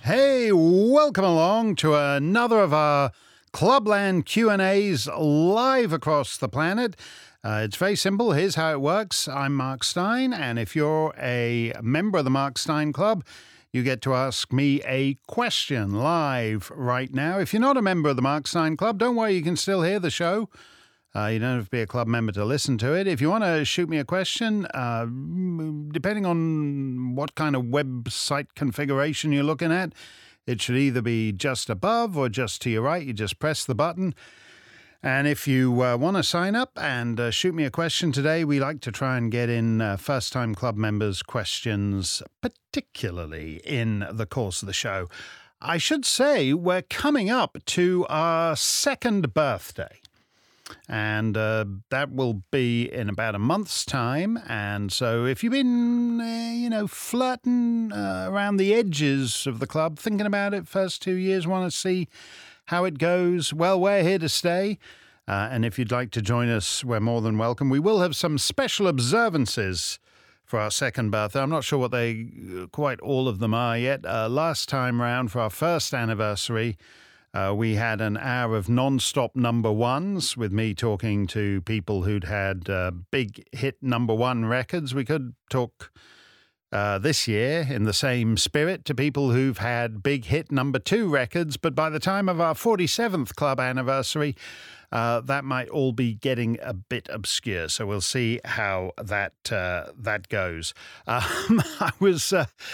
Hey, welcome along to another of our Clubland Q&As live across the planet. It's very simple. Here's how it works. I'm Mark Steyn, and if you're a member of the Mark Steyn Club, you get to ask me a question live right now. If you're not a member of the Mark Steyn Club, don't worry, you can still hear the show. You don't have to be a club member to listen to it. If you want to shoot me a question, depending on what kind of website configuration you're looking at, it should either be just above or just to your right. You just press the button. And if you want to sign up and shoot me a question today, we like to try and get in first-time club members' questions, particularly in the course of the show. I should say we're coming up to our second birthday. And that will be in about a month's time. And so if you've been, flirting around the edges of the club, thinking about it first 2 years, want to see how it goes, well, we're here to stay. And if you'd like to join us, we're more than welcome. We will have some special observances for our second birthday. I'm not sure what quite all of them are yet. Last time round, for our first anniversary, we had an hour of non-stop number ones with me talking to people who'd had big hit number one records. We could talk this year in the same spirit to people who've had big hit number two records. But by the time of our 47th club anniversary, that might all be getting a bit obscure. So we'll see how that goes. Here's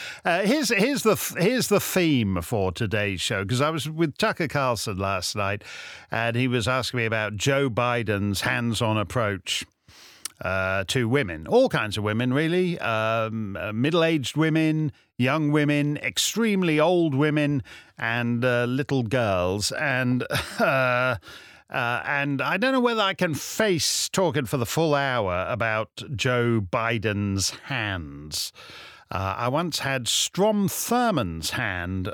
the theme for today's show, because I was with Tucker Carlson last night, and he was asking me about Joe Biden's hands-on approach to women, all kinds of women, really, middle-aged women, young women, extremely old women, and little girls, and I don't know whether I can face talking for the full hour about Joe Biden's hands. I once had Strom Thurmond's hand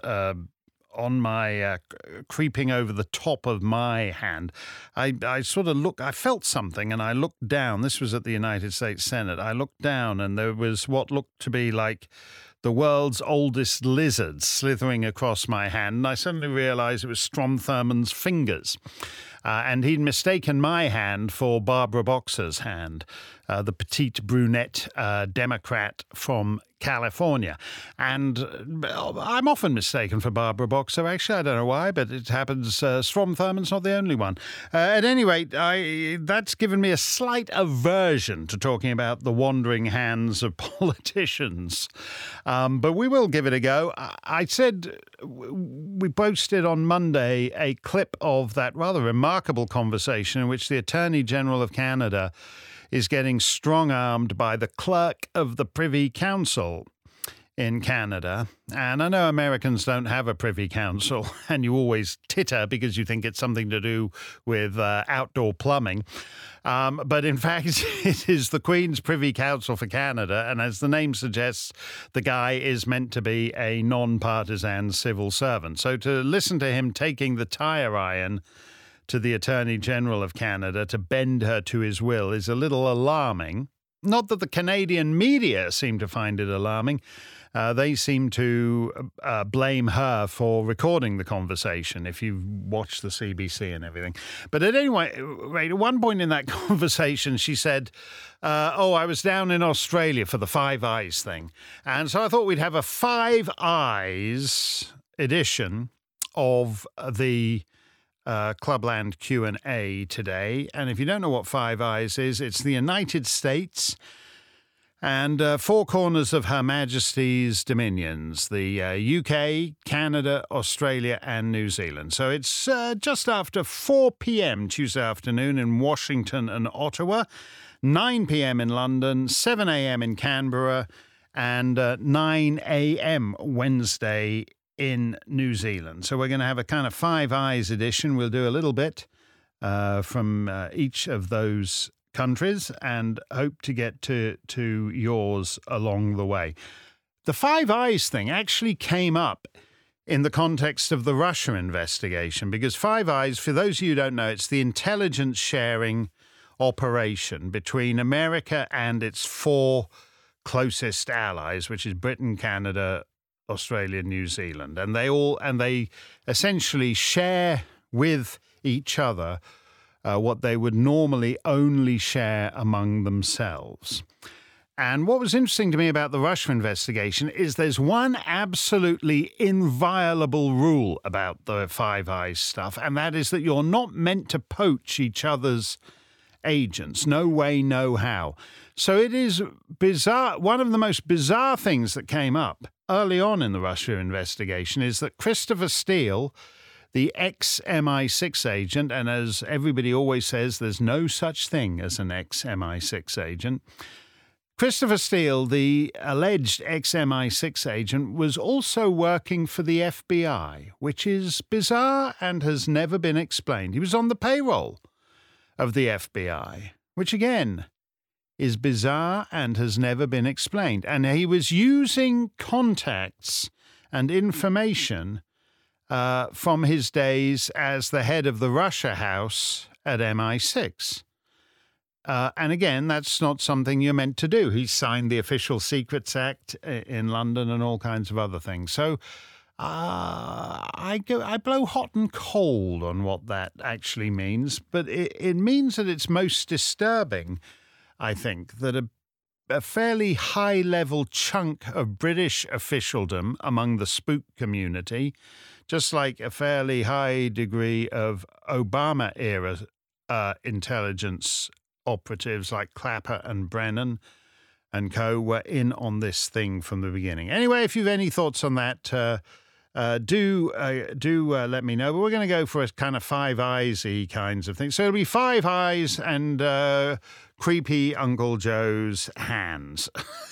on my creeping over the top of my hand. I sort of I felt something, and I looked down. This was at the United States Senate. I looked down, and there was what looked to be like the world's oldest lizard slithering across my hand. And I suddenly realized it was Strom Thurmond's fingers. And he'd mistaken my hand for Barbara Boxer's hand, the petite brunette Democrat from California. And I'm often mistaken for Barbara Boxer. Actually, I don't know why, but it happens. Strom Thurmond's not the only one. At any rate, that's given me a slight aversion to talking about the wandering hands of politicians. But we will give it a go. I said we posted on Monday a clip of that rather remarkable conversation in which the Attorney General of Canada is getting strong-armed by the clerk of the Privy Council in Canada. And I know Americans don't have a Privy Council, and you always titter because you think it's something to do with outdoor plumbing. But in fact, it is the Queen's Privy Council for Canada, and as the name suggests, the guy is meant to be a non-partisan civil servant. So to listen to him taking the tire iron to the Attorney General of Canada to bend her to his will is a little alarming. Not that the Canadian media seem to find it alarming. They seem to blame her for recording the conversation, if you've watched the CBC and everything. But at any rate, at one point in that conversation, she said, I was down in Australia for the Five Eyes thing. And so I thought we'd have a Five Eyes edition of the Clubland Q&A today. And if you don't know what Five Eyes is, it's the United States and four corners of Her Majesty's dominions, the UK, Canada, Australia, and New Zealand. So it's just after 4 p.m. Tuesday afternoon in Washington and Ottawa, 9 p.m. in London, 7 a.m. in Canberra, and 9 a.m. Wednesday in New Zealand. So we're going to have a kind of Five Eyes edition. We'll do a little bit from each of those countries and hope to get to yours along the way. The Five Eyes thing actually came up in the context of the Russia investigation, because Five Eyes, for those of you who don't know, it's the intelligence sharing operation between America and its four closest allies, which is Britain, Canada, Australia and New Zealand, and they essentially share with each other what they would normally only share among themselves. And what was interesting to me about the Russia investigation is there's one absolutely inviolable rule about the Five Eyes stuff, and that is that you're not meant to poach each other's agents. No way, no how. So it is bizarre. One of the most bizarre things that came up early on in the Russia investigation is that Christopher Steele, the ex-MI6 agent, and as everybody always says, there's no such thing as an ex-MI6 agent, Christopher Steele, the alleged ex-MI6 agent, was also working for the FBI, which is bizarre and has never been explained. He was on the payroll of the FBI, which again is bizarre and has never been explained. And he was using contacts and information from his days as the head of the Russia House at MI6. And again, that's not something you're meant to do. He signed the Official Secrets Act in London and all kinds of other things. So I blow hot and cold on what that actually means. But it means that it's most disturbing, I think, that a fairly high-level chunk of British officialdom among the spook community, just like a fairly high degree of Obama-era intelligence operatives like Clapper and Brennan and co. were in on this thing from the beginning. Anyway, if you've any thoughts on that, do let me know. But we're going to go for a kind of Five Eyes-y kinds of things. So it'll be Five Eyes and creepy Uncle Joe's hands.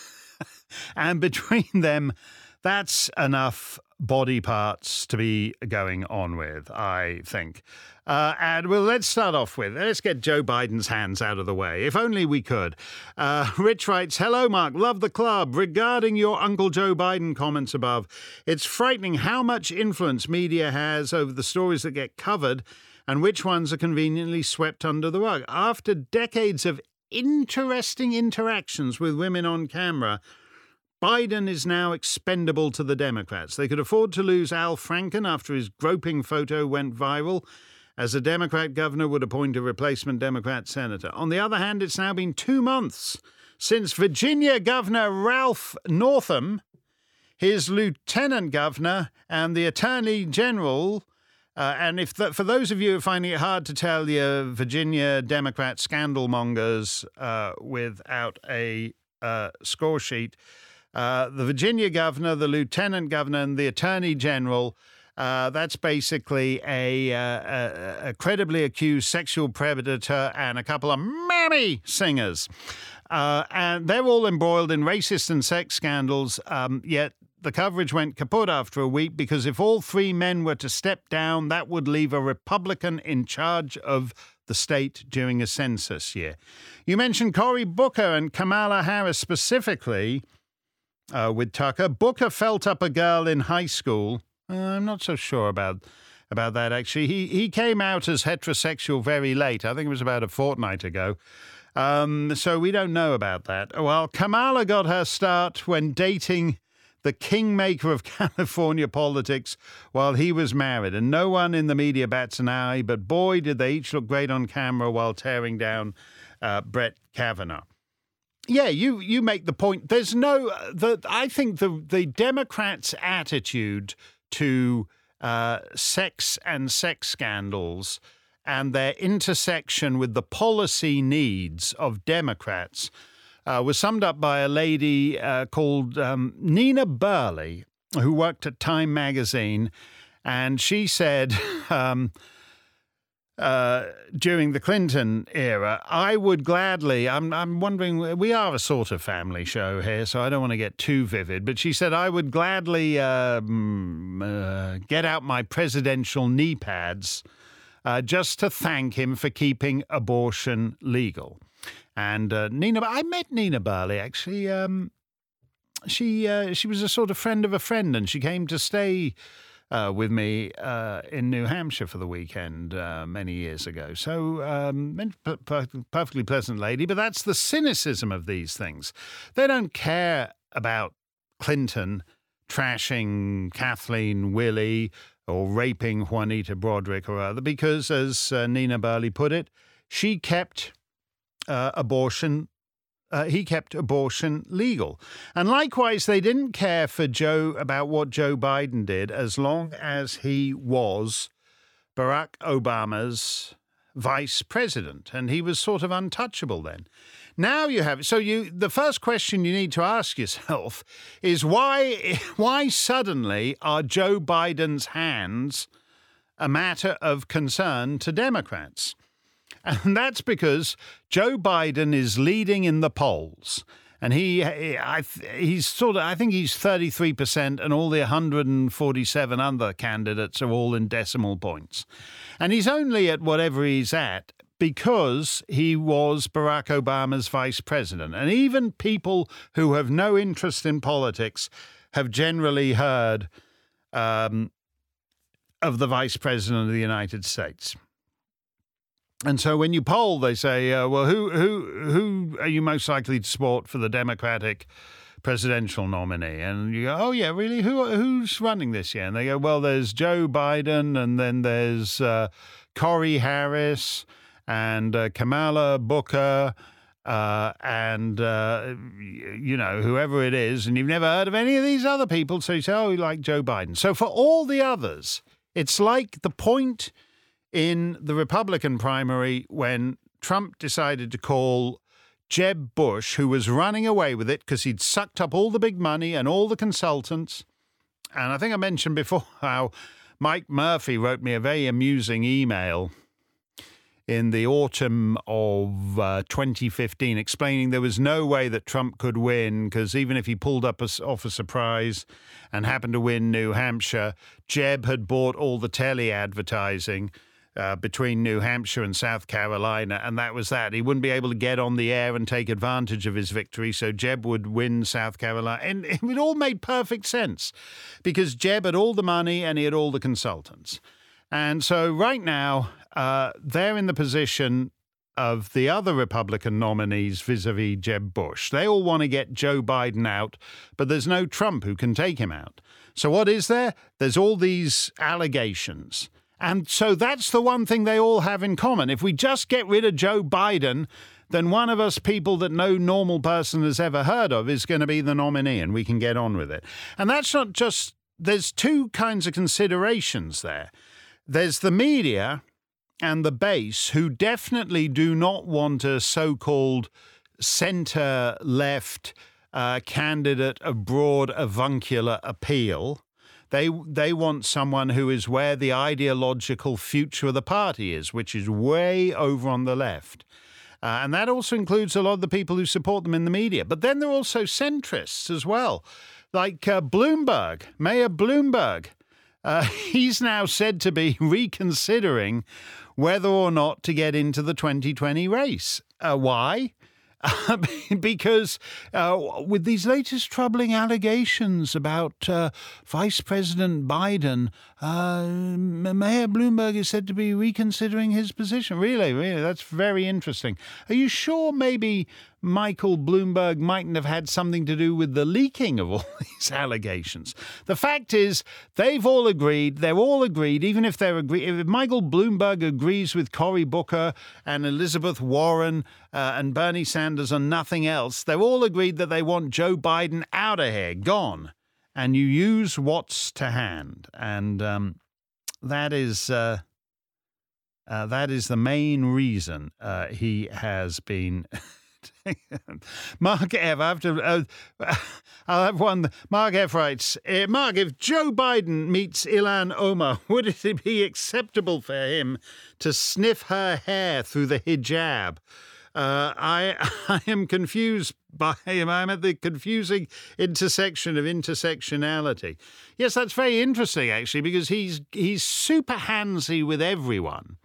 And between them, that's enough body parts to be going on with, I think. And let's start off with, let's get Joe Biden's hands out of the way, if only we could. Rich writes, hello, Mark, love the club. Regarding your Uncle Joe Biden comments above, it's frightening how much influence media has over the stories that get covered and which ones are conveniently swept under the rug. After decades of interesting interactions with women on camera, Biden is now expendable to the Democrats. They could afford to lose Al Franken after his groping photo went viral, as a Democrat governor would appoint a replacement Democrat senator. On the other hand, it's now been 2 months since Virginia Governor Ralph Northam, his lieutenant governor, and the attorney general. And for those of you who are finding it hard to tell your Virginia Democrat scandal mongers without a score sheet, the Virginia governor, the lieutenant governor, and the attorney general, that's basically a credibly accused sexual predator and a couple of mammy singers. And they're all embroiled in racist and sex scandals, yet the coverage went kaput after a week because if all three men were to step down, that would leave a Republican in charge of the state during a census year. You mentioned Cory Booker and Kamala Harris specifically with Tucker. Booker felt up a girl in high school. I'm not so sure about that, actually. He came out as heterosexual very late. I think it was about a fortnight ago. So we don't know about that. Well, Kamala got her start when dating the kingmaker of California politics while he was married. And no one in the media bats an eye, but boy, did they each look great on camera while tearing down Brett Kavanaugh. Yeah, you make the point. There's I think the Democrats' attitude to sex and sex scandals and their intersection with the policy needs of Democrats was summed up by a lady called Nina Burley, who worked at Time magazine. And she said during the Clinton era, I would gladly, I'm wondering, we are a sort of family show here, so I don't want to get too vivid, but she said, I would gladly get out my presidential knee pads just to thank him for keeping abortion legal. And I met Nina Burley, actually. She was a sort of friend of a friend, and she came to stay with me in New Hampshire for the weekend many years ago. So perfectly pleasant lady, but that's the cynicism of these things. They don't care about Clinton trashing Kathleen Willey or raping Juanita Broderick or other, because, as Nina Burley put it, she kept abortion. He kept abortion legal. And likewise, they didn't care for about what Joe Biden did, as long as he was Barack Obama's vice president, and he was sort of untouchable then. Now you have the first question you need to ask yourself is why suddenly are Joe Biden's hands a matter of concern to Democrats? And that's because Joe Biden is leading in the polls. And I think he's 33%, and all the 147 other candidates are all in decimal points. And he's only at whatever he's at because he was Barack Obama's vice president. And even people who have no interest in politics have generally heard of the vice president of the United States. And so when you poll, they say, well, who are you most likely to support for the Democratic presidential nominee? And you go, oh, yeah, really? Who's running this year? And they go, well, there's Joe Biden, and then there's Corey Harris and Kamala Booker and whoever it is. And you've never heard of any of these other people. So you say, oh, you like Joe Biden. So for all the others, it's like the point in the Republican primary when Trump decided to call Jeb Bush, who was running away with it because he'd sucked up all the big money and all the consultants. And I think I mentioned before how Mike Murphy wrote me a very amusing email in the autumn of 2015 explaining there was no way that Trump could win because even if he pulled up off a surprise and happened to win New Hampshire, Jeb had bought all the tele advertising between New Hampshire and South Carolina, and that was that. He wouldn't be able to get on the air and take advantage of his victory, so Jeb would win South Carolina. And it all made perfect sense because Jeb had all the money and he had all the consultants. And so right now, they're in the position of the other Republican nominees vis-a-vis Jeb Bush. They all want to get Joe Biden out, but there's no Trump who can take him out. So what is there? There's all these allegations. And so that's the one thing they all have in common. If we just get rid of Joe Biden, then one of us people that no normal person has ever heard of is going to be the nominee, and we can get on with it. And that's not just, there's two kinds of considerations there. There's the media and the base who definitely do not want a so-called center-left candidate of broad avuncular appeal. They want someone who is where the ideological future of the party is, which is way over on the left. And that also includes a lot of the people who support them in the media. But then there are also centrists as well, like Bloomberg, Mayor Bloomberg. He's now said to be reconsidering whether or not to get into the 2020 race. Why? Because with these latest troubling allegations about Vice President Biden, Mayor Bloomberg is said to be reconsidering his position. Really, that's very interesting. Are you sure maybe Michael Bloomberg mightn't have had something to do with the leaking of all these allegations? The fact is, they're all agreed, even if if Michael Bloomberg agrees with Cory Booker and Elizabeth Warren and Bernie Sanders and nothing else, they're all agreed that they want Joe Biden out of here, gone. And you use what's to hand. And that is the main reason he has been... Mark F. I'll have one. Mark F. writes, Mark, if Joe Biden meets Ilhan Omar, would it be acceptable for him to sniff her hair through the hijab? I am confused by him. I'm at the confusing intersection of intersectionality. Yes, that's very interesting, actually, because he's super handsy with everyone.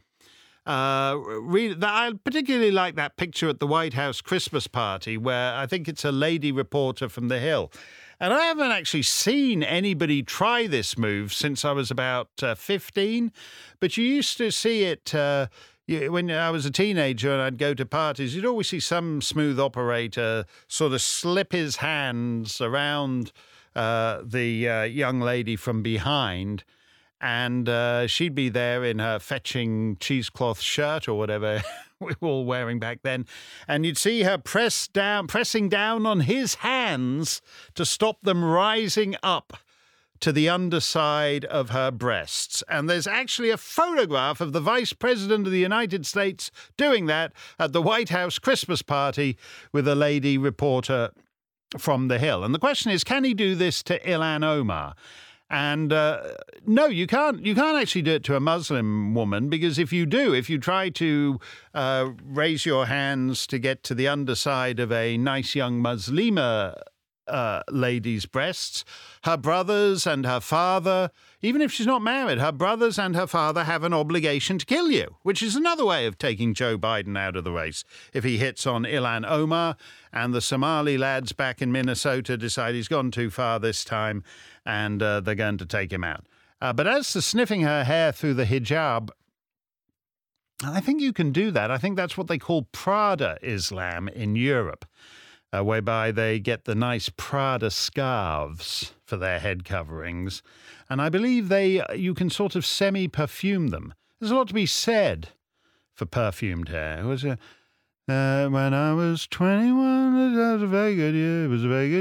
I particularly like that picture at the White House Christmas party where I think it's a lady reporter from The Hill. And I haven't actually seen anybody try this move since I was about 15. But you used to see it when I was a teenager and I'd go to parties. You'd always see some smooth operator sort of slip his hands around the young lady from behind. And she'd be there in her fetching cheesecloth shirt or whatever we were all wearing back then. And you'd see her pressing down on his hands to stop them rising up to the underside of her breasts. And there's actually a photograph of the Vice President of the United States doing that at the White House Christmas party with a lady reporter from the Hill. And the question is, can he do this to Ilhan Omar? And no, you can't actually do it to a Muslim woman, because if you try to raise your hands to get to the underside of a nice young Muslima lady's breasts, her brothers and her father, even if she's not married, her brothers and her father have an obligation to kill you, which is another way of taking Joe Biden out of the race. If he hits on Ilhan Omar and the Somali lads back in Minnesota decide he's gone too far this time and they're going to take him out. But as to sniffing her hair through the hijab, I think you can do that. I think that's what they call Prada Islam in Europe. Whereby they get the nice Prada scarves for their head coverings. And I believe you can sort of semi-perfume them. There's a lot to be said for perfumed hair. It was when I was 21, it was a very good year. It was a very good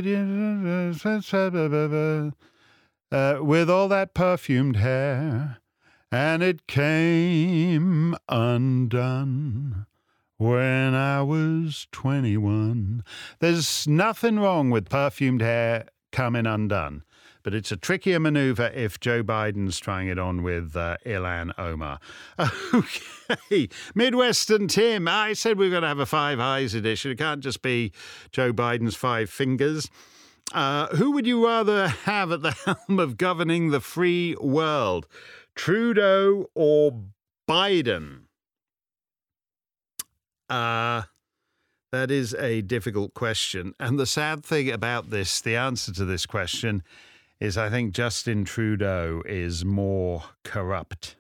year. With all that perfumed hair, and it came undone. When I was 21. There's nothing wrong with perfumed hair coming undone, but it's a trickier maneuver if Joe Biden's trying it on with Ilhan Omar. Okay, Midwestern Tim, I said we're going to have a Five Eyes edition. It can't just be Joe Biden's five fingers. Who would you rather have at the helm of governing the free world, Trudeau or Biden? That is a difficult question. And the sad thing about this, the answer to this question, is I think Justin Trudeau is more corrupt.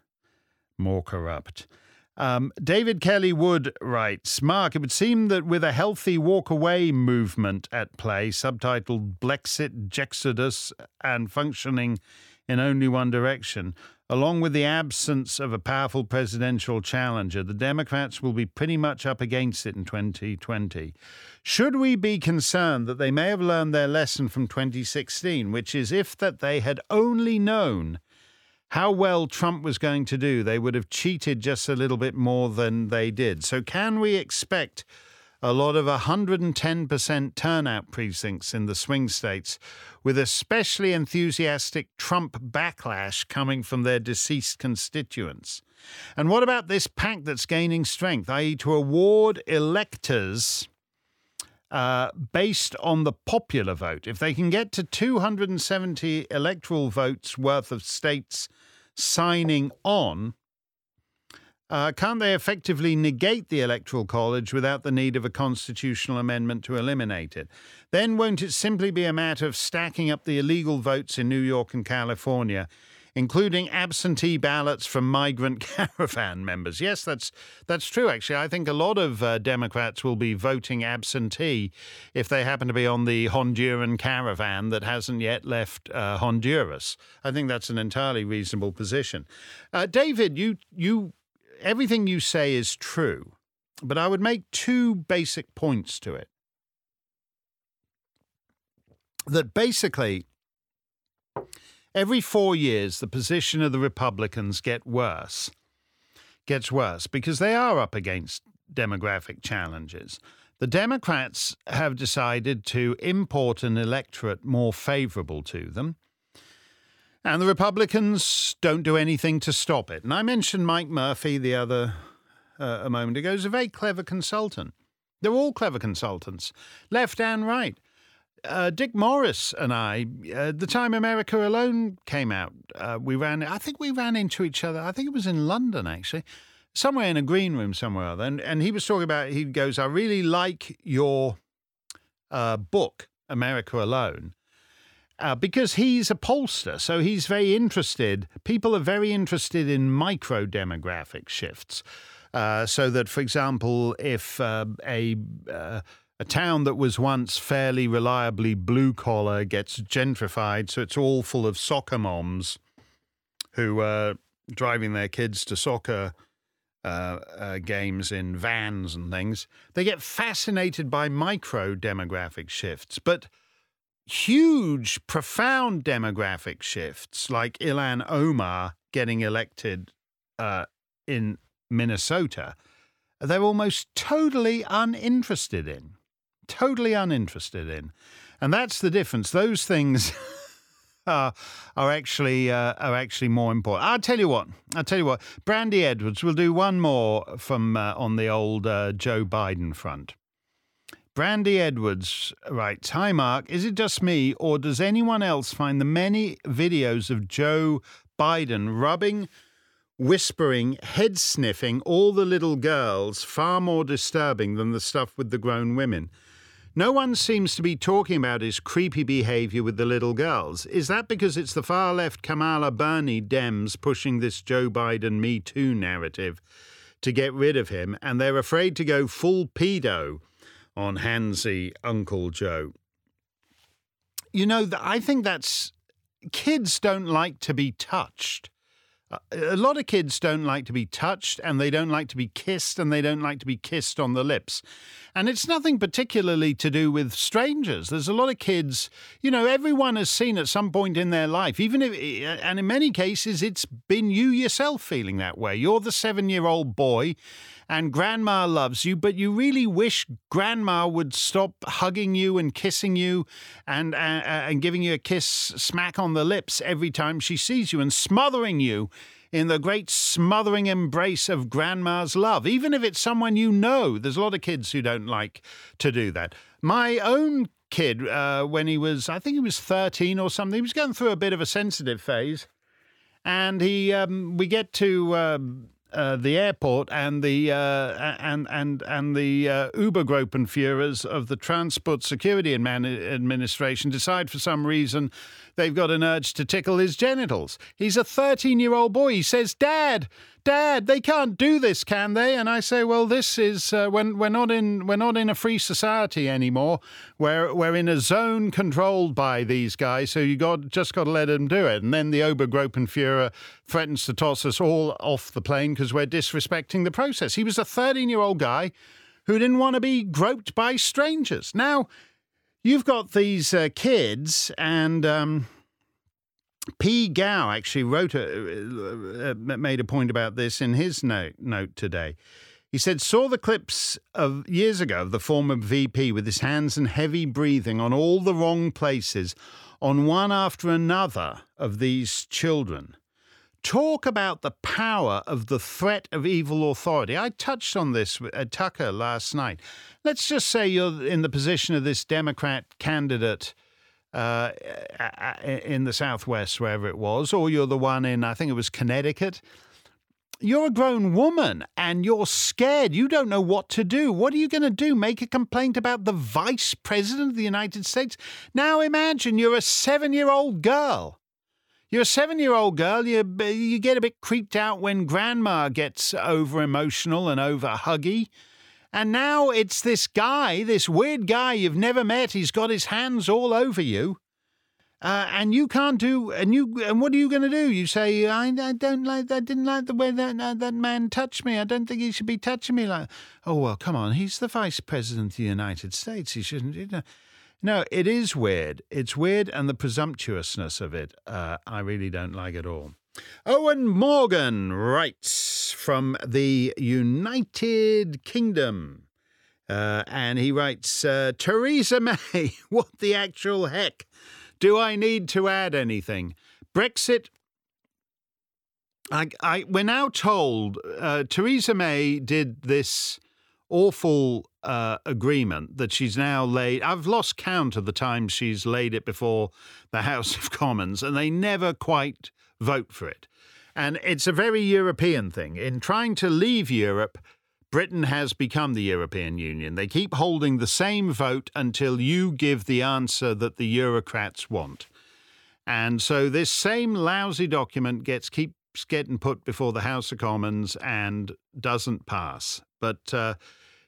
David Kelly Wood writes, Mark, it would seem that with a healthy walk-away movement at play, subtitled Blexit, Jexodus, and functioning in only one direction, along with the absence of a powerful presidential challenger, the Democrats will be pretty much up against it in 2020. Should we be concerned that they may have learned their lesson from 2016, which is if that they had only known how well Trump was going to do, they would have cheated just a little bit more than they did. So can we expect a lot of 110% turnout precincts in the swing states, with especially enthusiastic Trump backlash coming from their deceased constituents? And what about this pact that's gaining strength, i.e. to award electors based on the popular vote? If they can get to 270 electoral votes worth of states signing on, can't they effectively negate the Electoral College without the need of a constitutional amendment to eliminate it? Then won't it simply be a matter of stacking up the illegal votes in New York and California, including absentee ballots from migrant caravan members? Yes, that's true, actually. I think a lot of Democrats will be voting absentee if they happen to be on the Honduran caravan that hasn't yet left Honduras. I think that's an entirely reasonable position. David, you everything you say is true, but I would make two basic points to it. That basically, every 4 years, the position of the Republicans gets worse because they are up against demographic challenges. The Democrats have decided to import an electorate more favorable to them, and the Republicans don't do anything to stop it. And I mentioned Mike Murphy a moment ago. He's a very clever consultant. They're all clever consultants, left and right. Dick Morris and I, the time America Alone came out, we ran into each other. I think it was in London, actually, somewhere in a green room somewhere or other. And he was talking about, he goes, I really like your book, America Alone. Because he's a pollster, so he's very interested. People are very interested in micro-demographic shifts. So that, for example, if a a town that was once fairly reliably blue-collar gets gentrified, so it's all full of soccer moms who are driving their kids to soccer games in vans and things. They get fascinated by micro-demographic shifts, but huge, profound demographic shifts, like Ilhan Omar getting elected in Minnesota, they're almost totally uninterested in. Totally uninterested in. And that's the difference. Those things are actually more important. I'll tell you what. Brandy Edwards, we'll do one more from on the old Joe Biden front. Brandy Edwards writes, "Hi Mark, is it just me or does anyone else find the many videos of Joe Biden rubbing, whispering, head sniffing all the little girls far more disturbing than the stuff with the grown women? No one seems to be talking about his creepy behaviour with the little girls. Is that because it's the far-left Kamala Bernie Dems pushing this Joe Biden Me Too narrative to get rid of him, and they're afraid to go full pedo on handsy Uncle Joe?" You know, I think that's... Kids don't like to be touched. A lot of kids don't like to be touched, and they don't like to be kissed, and they don't like to be kissed on the lips. And it's nothing particularly to do with strangers. There's a lot of kids, you know, everyone has seen at some point in their life, even if, and in many cases, it's been you yourself feeling that way. You're the 7-year-old boy, and grandma loves you, but you really wish grandma would stop hugging you and kissing you and giving you a kiss smack on the lips every time she sees you and smothering you in the great smothering embrace of grandma's love, even if it's someone you know. There's a lot of kids who don't like to do that. My own kid, when he was, I think he was 13 or something, he was going through a bit of a sensitive phase, and we get to the airport, and the Übergruppenführers of the Transport Security Administration decide for some reason they've got an urge to tickle his genitals. He's a 13-year-old boy. He says, Dad, they can't do this, can they? And I say, well, this is when we're not in a free society anymore. We're in a zone controlled by these guys, so just got to let them do it. And then the Obergruppenführer threatens to toss us all off the plane because we're disrespecting the process. He was a 13-year-old guy who didn't want to be groped by strangers. Now, you've got these kids, and P. Gao actually made a point about this in his note today. He said, saw the clips of years ago of the former VP with his hands and heavy breathing on all the wrong places on one after another of these children. Talk about the power of the threat of evil authority. I touched on this at Tucker last night. Let's just say you're in the position of this Democrat candidate in the Southwest, wherever it was, or you're the one in, I think it was Connecticut. You're a grown woman and you're scared. You don't know what to do. What are you going to do? Make a complaint about the Vice President of the United States? Now imagine you're a 7-year-old girl. You're a 7-year-old girl, you get a bit creeped out when grandma gets over-emotional and over-huggy. And now it's this guy, this weird guy you've never met. He's got his hands all over you. And you can't do... And what are you going to do? You say, I didn't like the way that man touched me. I don't think he should be touching me like... Oh, well, come on. He's the Vice President of the United States. He shouldn't... You know. No, it is weird. It's weird, and the presumptuousness of it, I really don't like at all. Owen Morgan writes from the United Kingdom, and he writes, Theresa May, what the actual heck? Do I need to add anything? Brexit... we're now told Theresa May did this awful agreement that she's now laid. I've lost count of the times she's laid it before the House of Commons, and they never quite vote for it. And it's a very European thing. In trying to leave Europe, Britain has become the European Union. They keep holding the same vote until you give the answer that the Eurocrats want. And so this same lousy document keeps getting put before the House of Commons and doesn't pass. But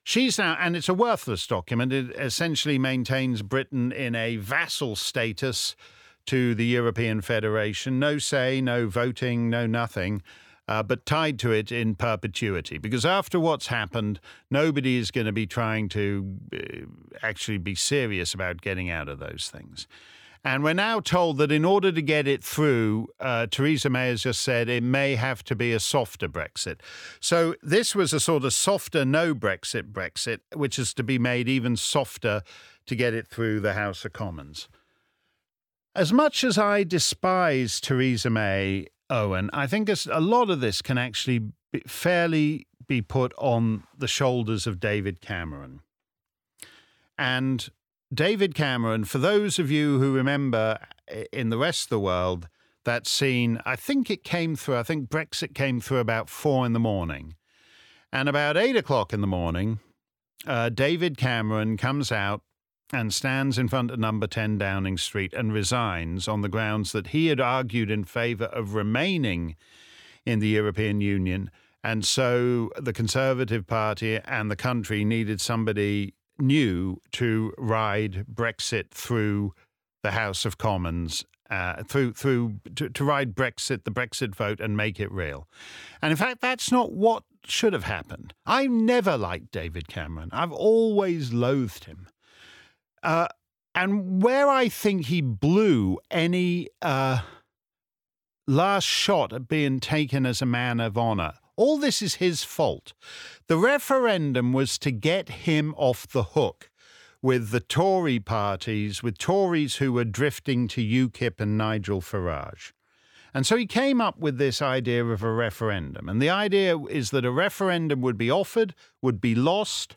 She's now, and it's a worthless document. It essentially maintains Britain in a vassal status to the European Federation. No say, no voting, no nothing, but tied to it in perpetuity. Because after what's happened, nobody is going to be trying to actually be serious about getting out of those things. And we're now told that in order to get it through, Theresa May has just said it may have to be a softer Brexit. So this was a sort of softer no Brexit, which is to be made even softer to get it through the House of Commons. As much as I despise Theresa May, Owen, I think a lot of this can actually fairly be put on the shoulders of David Cameron. And David Cameron, for those of you who remember in the rest of the world, that scene, I think Brexit came through about 4 a.m. And about 8 o'clock in the morning, David Cameron comes out and stands in front of number 10 Downing Street and resigns on the grounds that he had argued in favour of remaining in the European Union. And so the Conservative Party and the country needed somebody new to ride Brexit through the House of Commons, to ride Brexit, the Brexit vote, and make it real. And in fact, that's not what should have happened. I never liked David Cameron. I've always loathed him. And where I think he blew any last shot at being taken as a man of honour, all this is his fault. The referendum was to get him off the hook with the Tory parties, with Tories who were drifting to UKIP and Nigel Farage. And so he came up with this idea of a referendum. And the idea is that a referendum would be offered, would be lost,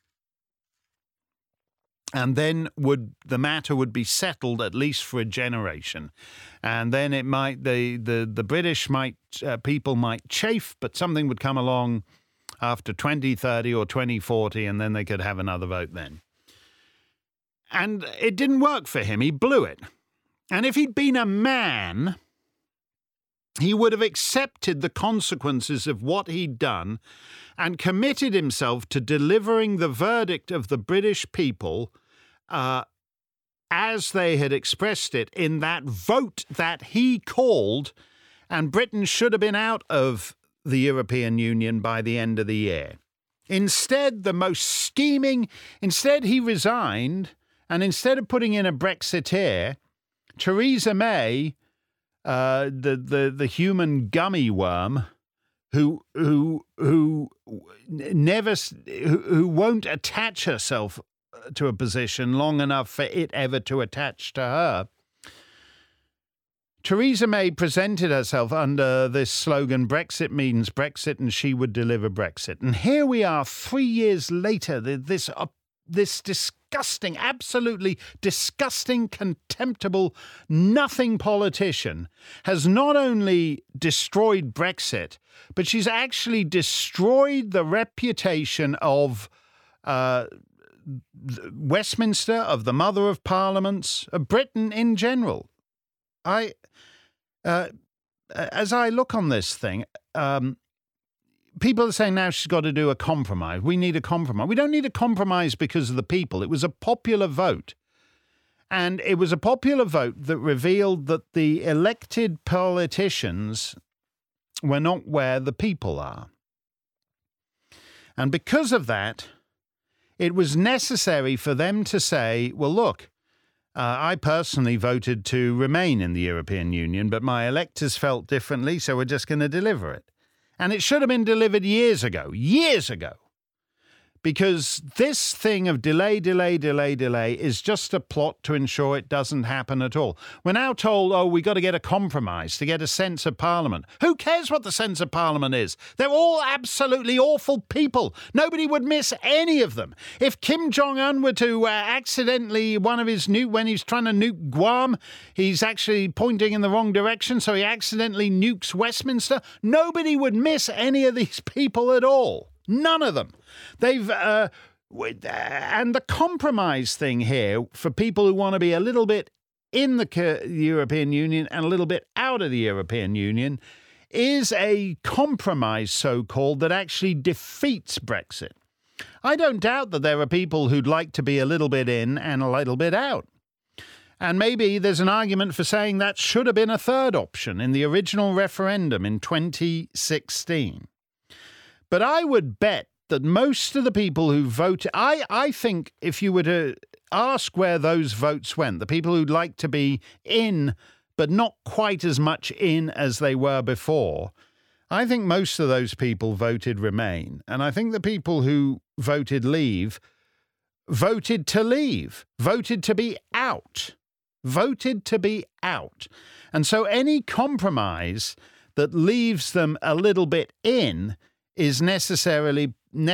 and then the matter would be settled at least for a generation. And then it might the British people might chafe, but something would come along after 2030 or 2040, and then they could have another vote then. And it didn't work for him. He blew it. And if he'd been a man, he would have accepted the consequences of what he'd done and committed himself to delivering the verdict of the British people as they had expressed it in that vote that he called, and Britain should have been out of the European Union by the end of the year. Instead, he resigned, and instead of putting in a Brexiteer, Theresa May, the human gummy worm, who won't attach herself to a position long enough for it ever to attach to her. Theresa May presented herself under this slogan, Brexit means Brexit, and she would deliver Brexit. And here we are 3 years later, this disgusting, absolutely disgusting, contemptible, nothing politician has not only destroyed Brexit, but she's actually destroyed the reputation of Westminster, of the Mother of Parliaments, of Britain in general. As I look on this thing, people are saying now she's got to do a compromise. We need a compromise. We don't need a compromise because of the people. It was a popular vote. And it was a popular vote that revealed that the elected politicians were not where the people are. And because of that, it was necessary for them to say, well, look, I personally voted to remain in the European Union, but my electors felt differently, so we're just going to deliver it. And it should have been delivered years ago, because this thing of delay is just a plot to ensure it doesn't happen at all. We're now told, we got to get a compromise to get a sense of parliament. Who cares what the sense of parliament is? They're all absolutely awful people. Nobody would miss any of them. If Kim Jong-un were to accidentally, when he's trying to nuke Guam, he's actually pointing in the wrong direction, so he accidentally nukes Westminster, nobody would miss any of these people at all. None of them. And the compromise thing here for people who want to be a little bit in the European Union and a little bit out of the European Union is a compromise, so-called, that actually defeats Brexit. I don't doubt that there are people who'd like to be a little bit in and a little bit out. And maybe there's an argument for saying that should have been a third option in the original referendum in 2016. But I would bet that most of the people who voted, I think if you were to ask where those votes went, the people who'd like to be in, but not quite as much in as they were before, I think most of those people voted Remain. And I think the people who voted Leave, voted to be out. Voted to be out. And so any compromise that leaves them a little bit in is necessarily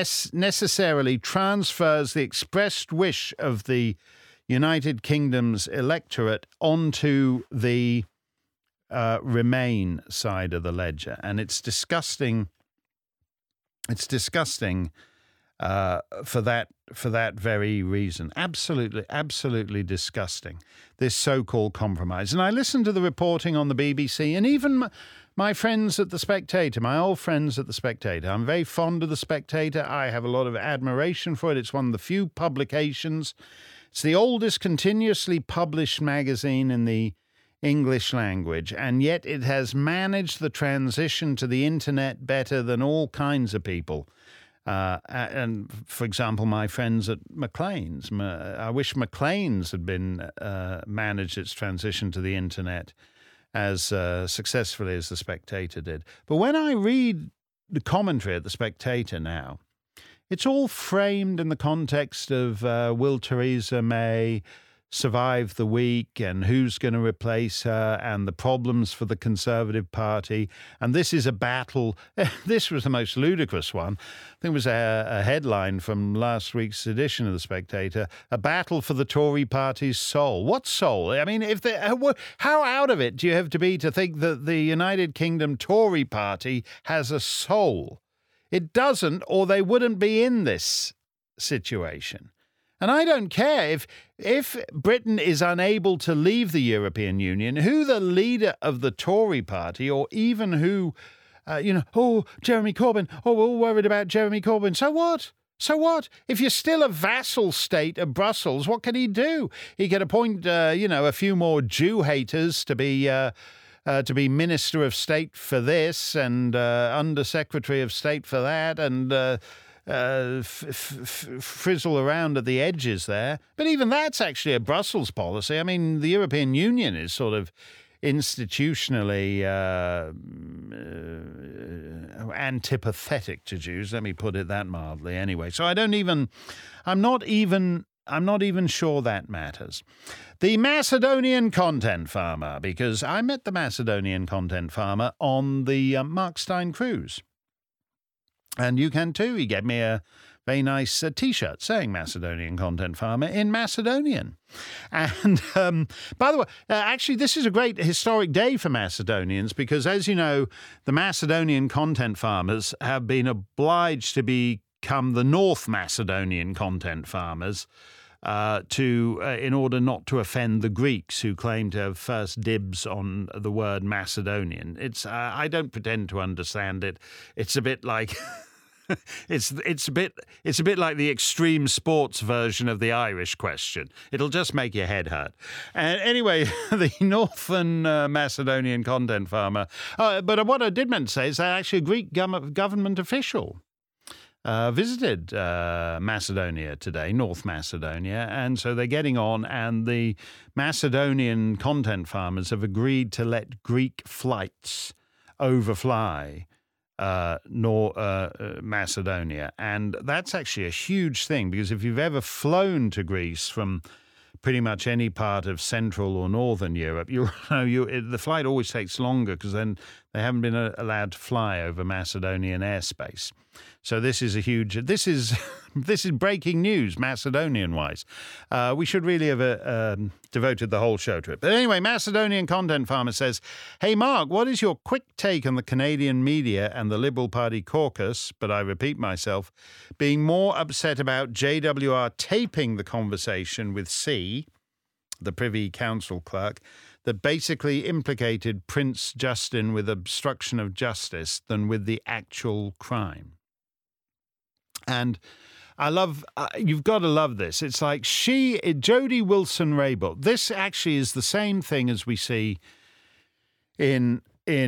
transfers the expressed wish of the United Kingdom's electorate onto the Remain side of the ledger. And it's disgusting. It's disgusting for that very reason. Absolutely disgusting, this so-called compromise. And I listened to the reporting on the BBC and even my friends at The Spectator, my old friends at The Spectator. I'm very fond of The Spectator. I have a lot of admiration for it. It's one of the few publications. It's the oldest continuously published magazine in the English language, and yet it has managed the transition to the internet better than all kinds of people. And, for example, my friends at Maclean's. I wish Maclean's had been managed its transition to the internet as successfully as The Spectator did. But when I read the commentary at The Spectator now, it's all framed in the context of will Theresa May survive the week and who's going to replace her and the problems for the Conservative Party. And this is a battle. This was the most ludicrous one. I think it was a headline from last week's edition of The Spectator, a battle for the Tory party's soul. What soul? I mean, how out of it do you have to be to think that the United Kingdom Tory party has a soul? It doesn't, or they wouldn't be in this situation. And I don't care if Britain is unable to leave the European Union, who the leader of the Tory party, or even who, Jeremy Corbyn, we're all worried about Jeremy Corbyn. So what? So what? If you're still a vassal state of Brussels, what can he do? He can appoint, a few more Jew haters to be Minister of State for this and Under Secretary of State for that and frizzle around at the edges there. But even that's actually a Brussels policy. I mean, the European Union is sort of institutionally antipathetic to Jews. Let me put it that mildly anyway. So I'm not even sure that matters. The Macedonian content farmer, because I met the Macedonian content farmer on the Mark Stein cruise. And you can too. He gave me a very nice T-shirt saying Macedonian content farmer in Macedonian. And by the way, actually, this is a great historic day for Macedonians because, as you know, the Macedonian content farmers have been obliged to become the North Macedonian content farmers in order not to offend the Greeks who claim to have first dibs on the word Macedonian. It's I don't pretend to understand it. It's a bit like it's a bit like the extreme sports version of the Irish question. It'll just make your head hurt. And anyway, the Northern Macedonian content farmer. But what I did meant to say is that actually a Greek government official visited Macedonia today, North Macedonia, and so they're getting on, and the Macedonian content farmers have agreed to let Greek flights overfly Macedonia, and that's actually a huge thing because if you've ever flown to Greece from pretty much any part of Central or Northern Europe, the flight always takes longer because then they haven't been allowed to fly over Macedonian airspace. So this is this is breaking news, Macedonian-wise. We should really have devoted the whole show to it. But anyway, Macedonian content farmer says, "Hey, Mark, what is your quick take on the Canadian media and the Liberal Party caucus, but I repeat myself, being more upset about JWR taping the conversation with C, the Privy Council clerk, that basically implicated Prince Justin with obstruction of justice than with the actual crime?" And You've got to love this. It's like Jody Wilson-Raybould. This actually is the same thing as we see in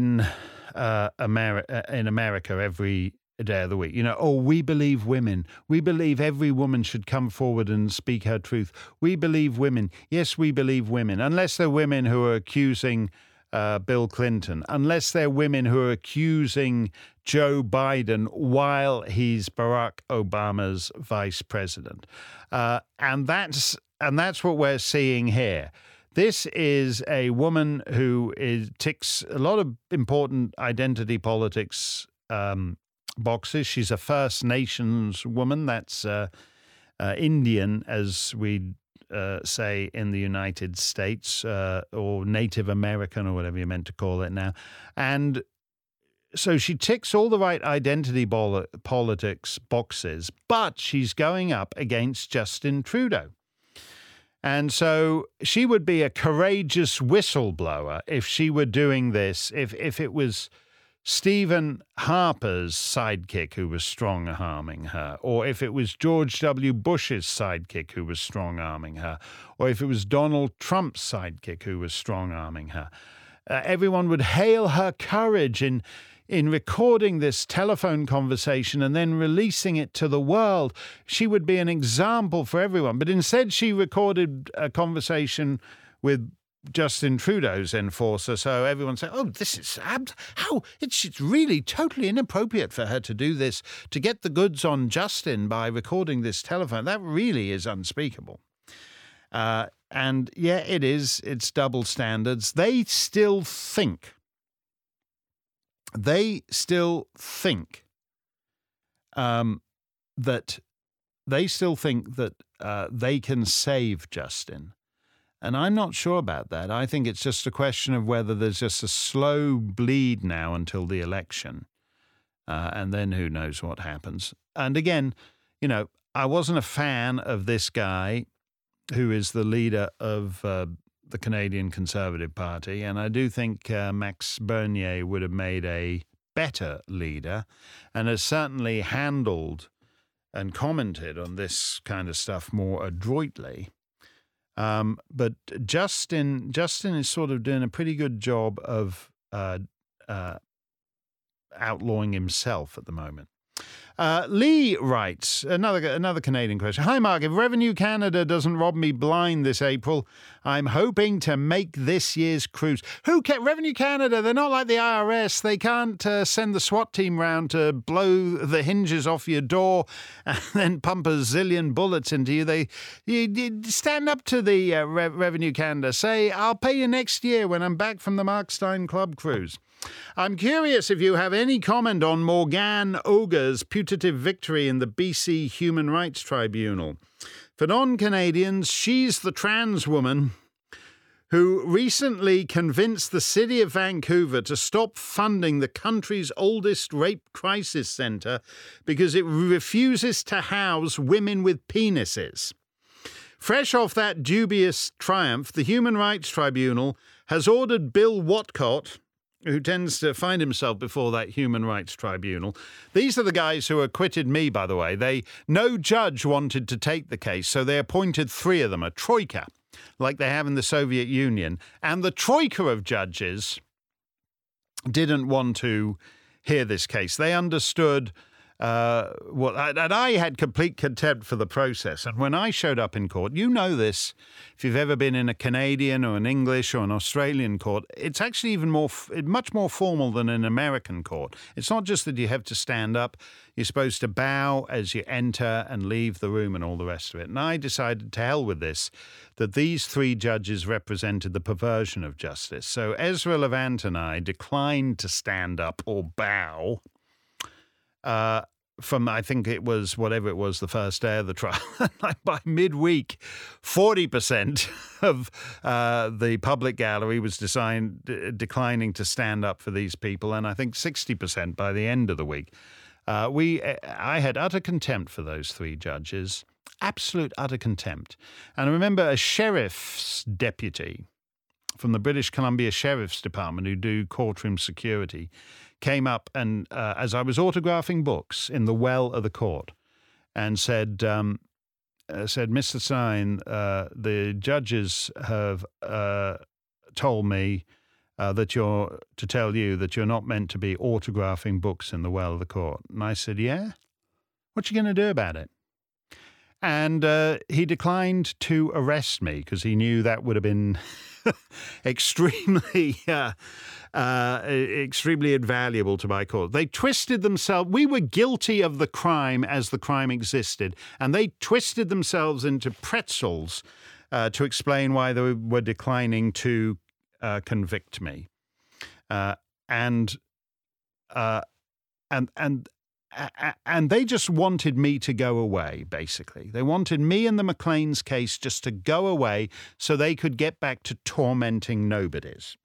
America every day of the week. We believe women. We believe every woman should come forward and speak her truth. We believe women. Yes, we believe women. Unless they're women who are accusing Bill Clinton, unless they're women who are accusing Joe Biden while he's Barack Obama's vice president. And that's what we're seeing here. This is a woman who ticks a lot of important identity politics boxes. She's a First Nations woman. That's Indian, as we say in the United States, or Native American, or whatever you're meant to call it now. And so she ticks all the right identity politics boxes, but she's going up against Justin Trudeau. And so she would be a courageous whistleblower if she were doing this, if it was Stephen Harper's sidekick who was strong-arming her, or if it was George W. Bush's sidekick who was strong-arming her, or if it was Donald Trump's sidekick who was strong-arming her. Everyone would hail her courage in recording this telephone conversation and then releasing it to the world. She would be an example for everyone. But instead, she recorded a conversation with Justin Trudeau's enforcer, so everyone said, this is it's really totally inappropriate for her to do this, to get the goods on Justin by recording this telephone. That really is unspeakable. And yeah, it is. It's double standards. They still think that they can save Justin. And I'm not sure about that. I think it's just a question of whether there's just a slow bleed now until the election. And then who knows what happens. And again, I wasn't a fan of this guy who is the leader of the Canadian Conservative Party. And I do think Max Bernier would have made a better leader and has certainly handled and commented on this kind of stuff more adroitly. But Justin is sort of doing a pretty good job of outlawing himself at the moment. Lee writes, another Canadian question. Hi, Mark. If Revenue Canada doesn't rob me blind this April, I'm hoping to make this year's cruise. Revenue Canada, they're not like the IRS. They can't send the SWAT team round to blow the hinges off your door and then pump a zillion bullets into you. You stand up to the Revenue Canada. Say, I'll pay you next year when I'm back from the Mark Steyn Club cruise. I'm curious if you have any comment on Morgane Oga's putative victory in the BC Human Rights Tribunal. For non-Canadians, she's the trans woman who recently convinced the city of Vancouver to stop funding the country's oldest rape crisis centre because it refuses to house women with penises. Fresh off that dubious triumph, the Human Rights Tribunal has ordered Bill Watcott, who tends to find himself before that Human Rights Tribunal. These are the guys who acquitted me, by the way. No judge wanted to take the case, so they appointed 3 of them, a troika, like they have in the Soviet Union. And the troika of judges didn't want to hear this case. They understood and I had complete contempt for the process. And when I showed up in court, you know this, if you've ever been in a Canadian or an English or an Australian court, it's actually much more formal than an American court. It's not just that you have to stand up. You're supposed to bow as you enter and leave the room and all the rest of it. And I decided, to hell with this, that these 3 judges represented the perversion of justice. So Ezra Levant and I declined to stand up or bow from, I think it was, whatever it was, the first day of the trial. By midweek, 40% of the public gallery was declining to stand up for these people, and I think 60% by the end of the week. I had utter contempt for those 3 judges, absolute utter contempt. And I remember a sheriff's deputy from the British Columbia Sheriff's Department, who do courtroom security, came up and as I was autographing books in the well of the court, and said, Mr. Stein, the judges have told me to tell you that you're not meant to be autographing books in the well of the court. And I said, yeah? What you going to do about it? And he declined to arrest me because he knew that would have been extremely invaluable to my cause. They twisted themselves. We were guilty of the crime as the crime existed, and they twisted themselves into pretzels to explain why they were declining to convict me. And they just wanted me to go away, basically. They wanted me and the McLean's case just to go away so they could get back to tormenting nobodies.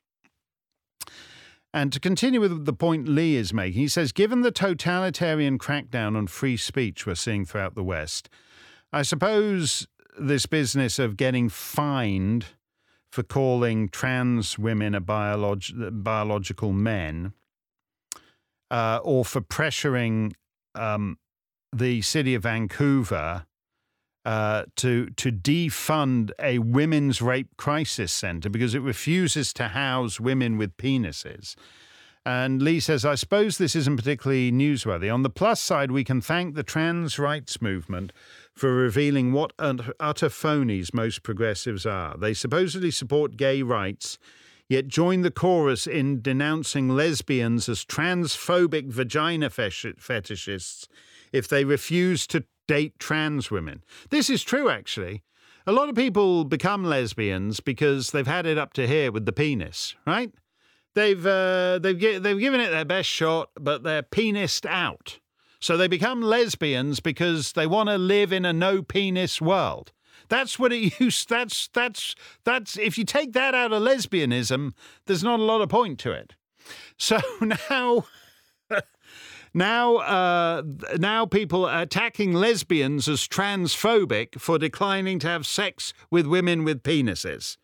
And to continue with the point Lee is making, he says, given the totalitarian crackdown on free speech we're seeing throughout the West, I suppose this business of getting fined for calling trans women biological men, or for pressuring the city of Vancouver to defund a women's rape crisis center because it refuses to house women with penises. And Lee says, I suppose this isn't particularly newsworthy. On the plus side, we can thank the trans rights movement for revealing what utter phonies most progressives are. They supposedly support gay rights, yet join the chorus in denouncing lesbians as transphobic vagina fetishists if they refuse to date trans women. This is true, actually. A lot of people become lesbians because they've had it up to here with the penis, right? They've given it their best shot, but they're penised out. So they become lesbians because they want to live in a no-penis world. That's what it used. That's if you take that out of lesbianism, there's not a lot of point to it. So now people are attacking lesbians as transphobic for declining to have sex with women with penises.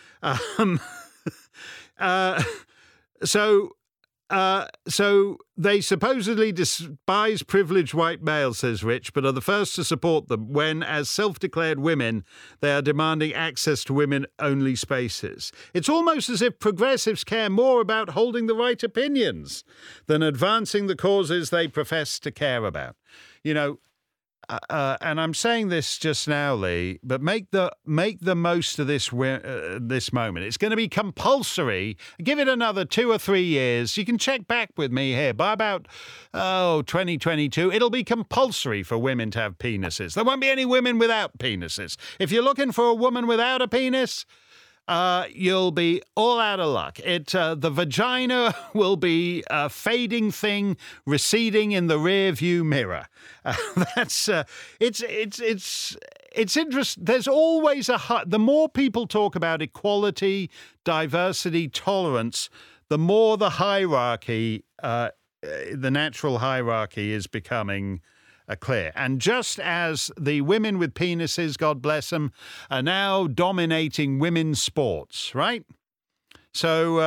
So they supposedly despise privileged white males, says Rich, but are the first to support them when, as self-declared women, they are demanding access to women-only spaces. It's almost as if progressives care more about holding the right opinions than advancing the causes they profess to care about. You know, and I'm saying this just now, Lee, but make the most of this moment. It's going to be compulsory. Give it another 2 or 3 years. You can check back with me here. By about 2022, it'll be compulsory for women to have penises. There won't be any women without penises. If you're looking for a woman without a penis, you'll be all out of luck. The vagina will be a fading thing, receding in the rear view mirror. It's interesting. There's always the more people talk about equality, diversity, tolerance, the more the hierarchy, the natural hierarchy, is becoming clear. And just as the women with penises, God bless them, are now dominating women's sports, right? So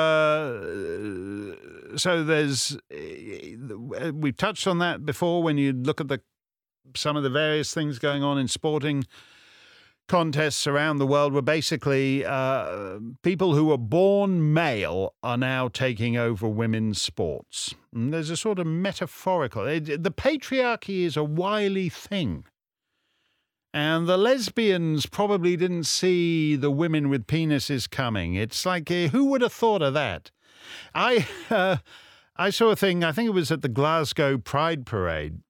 there's, we've touched on that before when you look at some of the various things going on in sporting contests around the world, where basically people who were born male are now taking over women's sports. And there's a sort of metaphorical. The patriarchy is a wily thing. And the lesbians probably didn't see the women with penises coming. It's like, who would have thought of that? I saw a thing, I think it was at the Glasgow Pride Parade.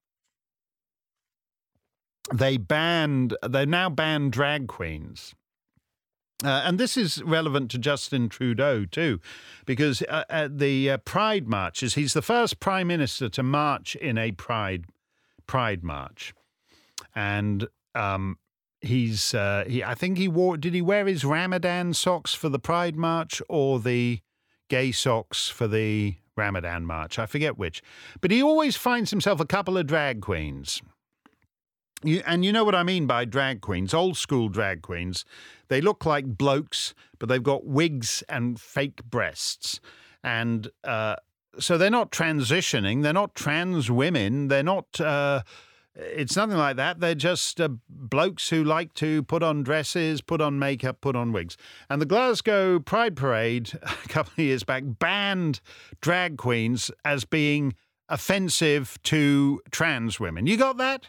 They've now banned drag queens. And this is relevant to Justin Trudeau, too, because at the Pride marches, he's the first prime minister to march in a Pride march. And I think did he wear his Ramadan socks for the Pride march or the gay socks for the Ramadan march? I forget which. But he always finds himself a couple of drag queens. And you know what I mean by drag queens, old school drag queens. They look like blokes, but they've got wigs and fake breasts. And so they're not transitioning. They're not trans women. They're not, It's nothing like that. They're just blokes who like to put on dresses, put on makeup, put on wigs. And the Glasgow Pride Parade a couple of years back banned drag queens as being offensive to trans women. You got that?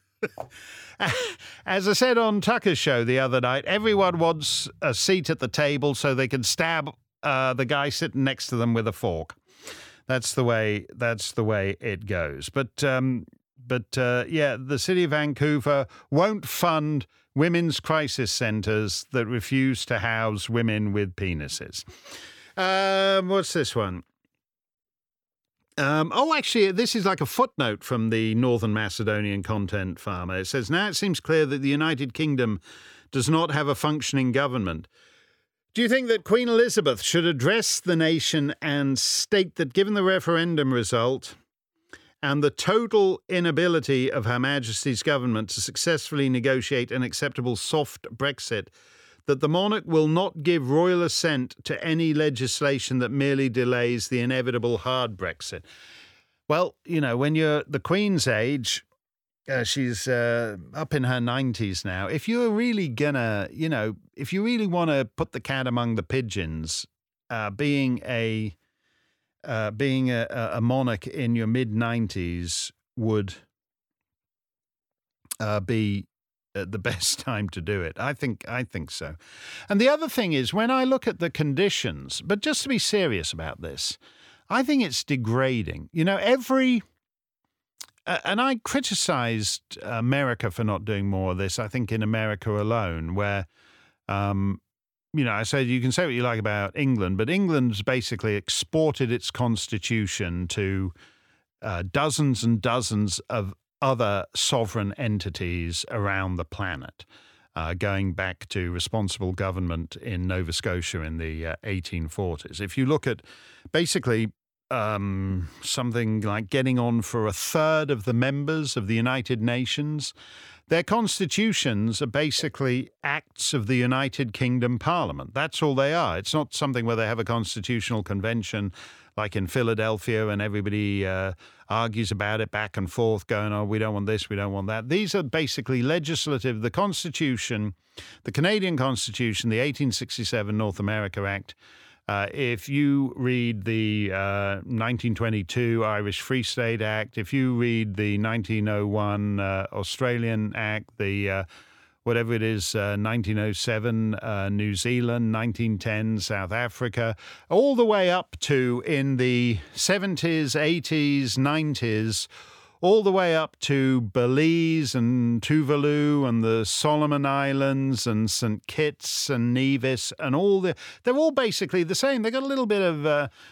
As I said on Tucker's show the other night, everyone wants a seat at the table so they can stab the guy sitting next to them with a fork. That's the way it goes. But the city of Vancouver won't fund women's crisis centres that refuse to house women with penises. What's this one? Actually, this is like a footnote from the Northern Macedonian Content Farmer. It says, now it seems clear that the United Kingdom does not have a functioning government. Do you think that Queen Elizabeth should address the nation and state that given the referendum result and the total inability of Her Majesty's government to successfully negotiate an acceptable soft Brexit, that the monarch will not give royal assent to any legislation that merely delays the inevitable hard Brexit? Well, when you're the Queen's age, she's up in her 90s now. If you're really gonna, if you really want to put the cat among the pigeons, being a monarch in your mid-90s would be the best time to do it. I think so. And the other thing is, when I look at the conditions, but just to be serious about this, I think it's degrading. And I criticised America for not doing more of this, I think in America alone, where, I said you can say what you like about England, but England's basically exported its constitution to dozens and dozens of other sovereign entities around the planet, going back to responsible government in Nova Scotia in the 1840s. If you look at basically something like getting on for a third of the members of the United Nations, their constitutions are basically acts of the United Kingdom Parliament. That's all they are. It's not something where they have a constitutional convention like in Philadelphia and everybody argues about it back and forth going, oh, we don't want this, we don't want that. These are basically legislative. The Constitution, the Canadian Constitution, the 1867 North America Act, if you read the 1922 Irish Free State Act, if you read the 1901 Australian Act, the whatever it is, 1907 New Zealand, 1910 South Africa, all the way up to in the 70s, 80s, 90s, all the way up to Belize and Tuvalu and the Solomon Islands and St. Kitts and Nevis and they're all basically the same. They got a little bit of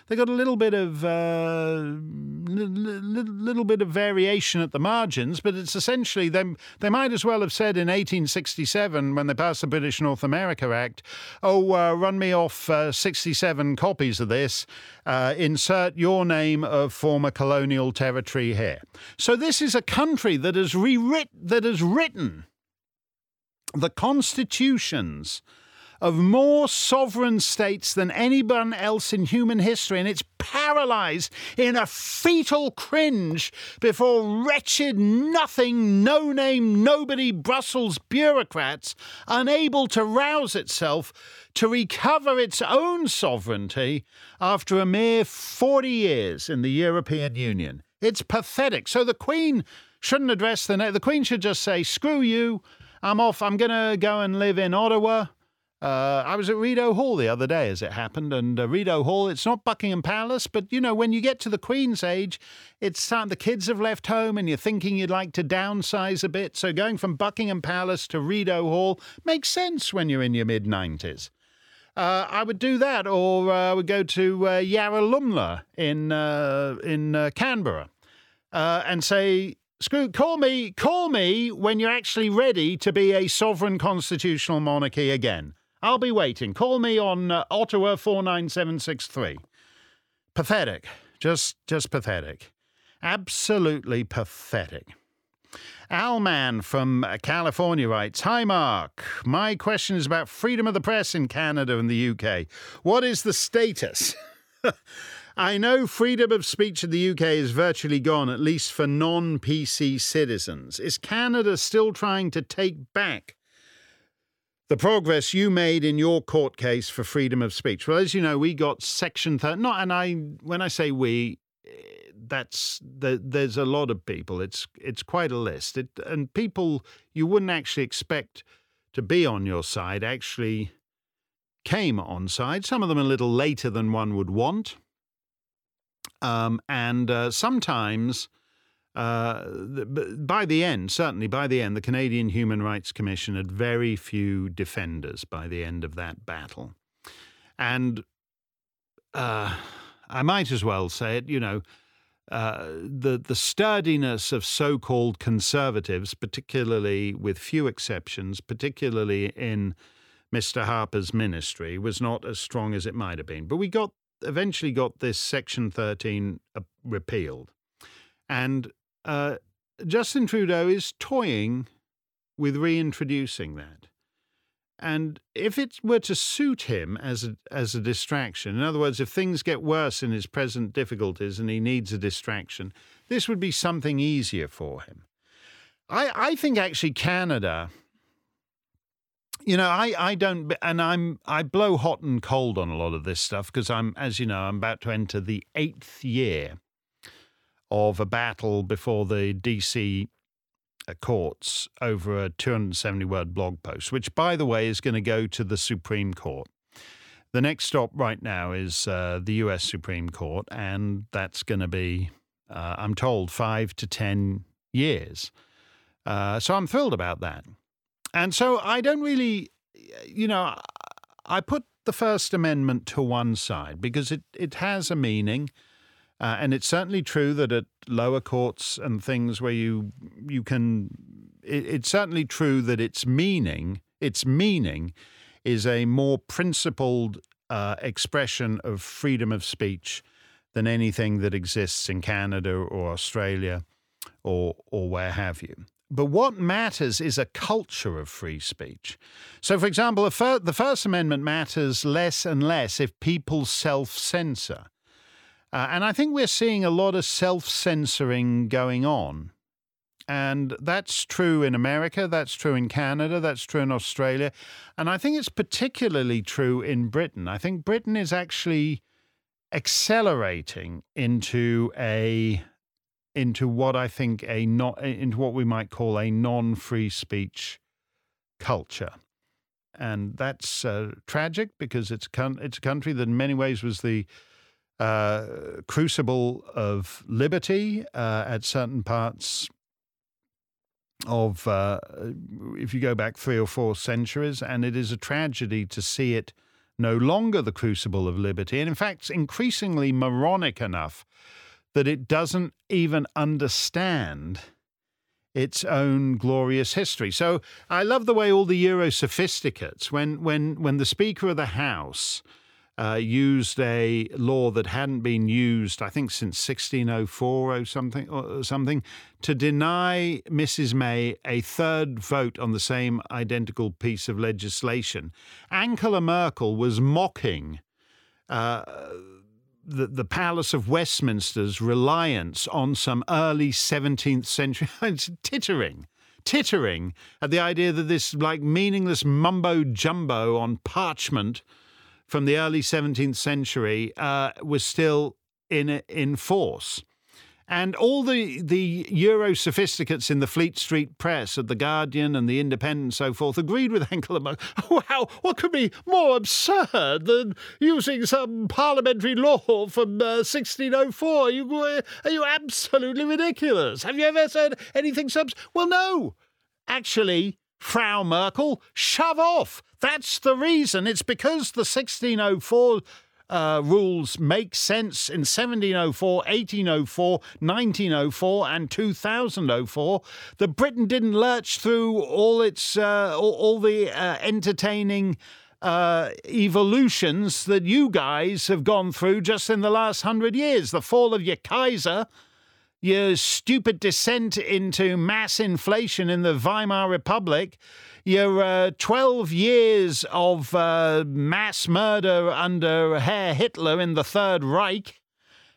variation at the margins, but it's essentially them. They might as well have said in 1867 when they passed the British North America Act, run me off 67 copies of this. Insert your name of former colonial territory here. So this is a country that has written the constitutions of more sovereign states than anyone else in human history, and it's paralyzed in a fetal cringe before wretched, nothing, no-name, nobody Brussels bureaucrats unable to rouse itself to recover its own sovereignty after a mere 40 years in the European Union. It's pathetic. So the Queen shouldn't address the Queen should just say, screw you, I'm off, I'm going to go and live in Ottawa. I was at Rideau Hall the other day, as it happened, and Rideau Hall, it's not Buckingham Palace, but, when you get to the Queen's age, it's time the kids have left home and you're thinking you'd like to downsize a bit, so going from Buckingham Palace to Rideau Hall makes sense when you're in your mid-90s. I would do that, or I would go to Yarralumla in Canberra and say, call me when you're actually ready to be a sovereign constitutional monarchy again. I'll be waiting. Call me on Ottawa 49763. Pathetic. Just pathetic. Absolutely pathetic. Alman from California writes, hi, Mark. My question is about freedom of the press in Canada and the UK. What is the status? I know freedom of speech in the UK is virtually gone, at least for non-PC citizens. Is Canada still trying to take back the progress you made in your court case for freedom of speech? Well, as you know, we got Section 30. When I say we, there's a lot of people. It's quite a list. And people you wouldn't actually expect to be on your side actually came on side. Some of them a little later than one would want. Sometimes, by the end, the Canadian Human Rights Commission had very few defenders by the end of that battle. And I might as well say it, the sturdiness of so-called conservatives, particularly with few exceptions, particularly in Mr. Harper's ministry, was not as strong as it might have been. But we eventually got this Section 13 repealed. And Justin Trudeau is toying with reintroducing that. And if it were to suit him as a distraction, in other words, if things get worse in his present difficulties and he needs a distraction, this would be something easier for him. I think actually Canada, I don't, and I blow hot and cold on a lot of this stuff because I'm about to enter the 8th year of a battle before the DC courts over a 270-word blog post, which, by the way, is going to go to the Supreme Court. The next stop right now is the U.S. Supreme Court, and that's going to be, I'm told, 5 to 10 years. So I'm thrilled about that. And so I don't really, I put the First Amendment to one side because it has a meaning. And it's certainly true that at lower courts and things where you can, it's certainly true that its meaning is a more principled expression of freedom of speech than anything that exists in Canada or Australia or where have you. But what matters is a culture of free speech. So, for example, the First Amendment matters less and less if people self-censor. And I think we're seeing a lot of self-censoring going on. And that's true in America, that's true in Canada, that's true in Australia. And I think it's particularly true in Britain. I think Britain is actually accelerating into what we might call a non-free speech culture. And that's tragic because it's a country that in many ways was the crucible of liberty at certain parts of, if you go back 3 or 4 centuries, and it is a tragedy to see it no longer the crucible of liberty, and in fact increasingly moronic enough that it doesn't even understand its own glorious history. So I love the way all the Eurosophisticates, when the Speaker of the House used a law that hadn't been used, I think, since 1604 or something, to deny Mrs. May a third vote on the same identical piece of legislation. Angela Merkel was mocking the Palace of Westminster's reliance on some early 17th century. It's tittering at the idea that this meaningless mumbo jumbo on parchment from the early 17th century was still in force. And all the Eurosophisticates in the Fleet Street Press, at The Guardian and The Independent and so forth, agreed with Angela Merkel. Wow, what could be more absurd than using some parliamentary law from 1604? Are you absolutely ridiculous? Have you ever said anything well, no. Actually, Frau Merkel, shove off. That's the reason. It's because the 1604 rules make sense in 1704, 1804, 1904 and 2004 that Britain didn't lurch through all the entertaining evolutions that you guys have gone through just in the last 100 years. The fall of your Kaiser, your stupid descent into mass inflation in the Weimar Republic, your 12 years of mass murder under Herr Hitler in the Third Reich,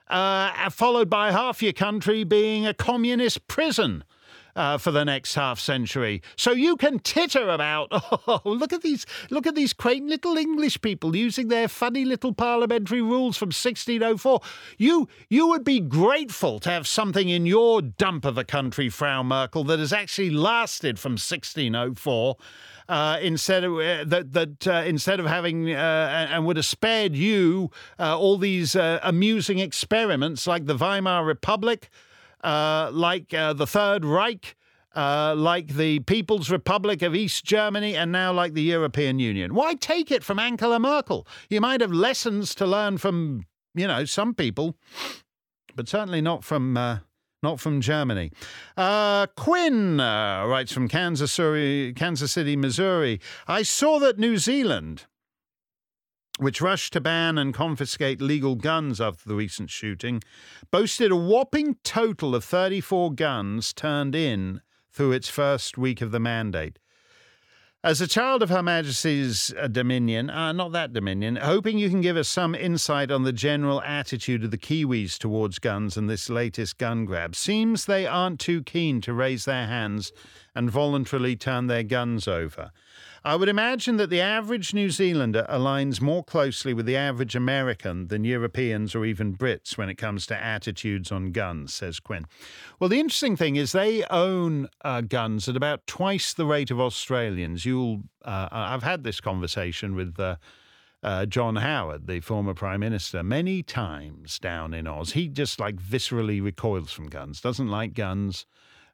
followed by half your country being a communist prison for the next half century. So you can titter about, oh, look at these quaint little English people using their funny little parliamentary rules from 1604. You would be grateful to have something in your dump of a country, Frau Merkel, that has actually lasted from 1604. Instead of having and would have spared you all these amusing experiments like the Weimar Republic, like the Third Reich, like the People's Republic of East Germany, and now like the European Union. Why take it from Angela Merkel? You might have lessons to learn from, some people, but certainly not from Germany. Quinn writes from Kansas City, Missouri. I saw that New Zealand, which rushed to ban and confiscate legal guns after the recent shooting, boasted a whopping total of 34 guns turned in through its first week of the mandate. As a child of Her Majesty's Dominion, not that Dominion, hoping you can give us some insight on the general attitude of the Kiwis towards guns and this latest gun grab. Seems they aren't too keen to raise their hands and voluntarily turn their guns over. I would imagine that the average New Zealander aligns more closely with the average American than Europeans or even Brits when it comes to attitudes on guns, says Quinn. Well, the interesting thing is they own guns at about twice the rate of Australians. I've had this conversation with John Howard, the former Prime Minister, many times down in Oz. He just viscerally recoils from guns, doesn't like guns.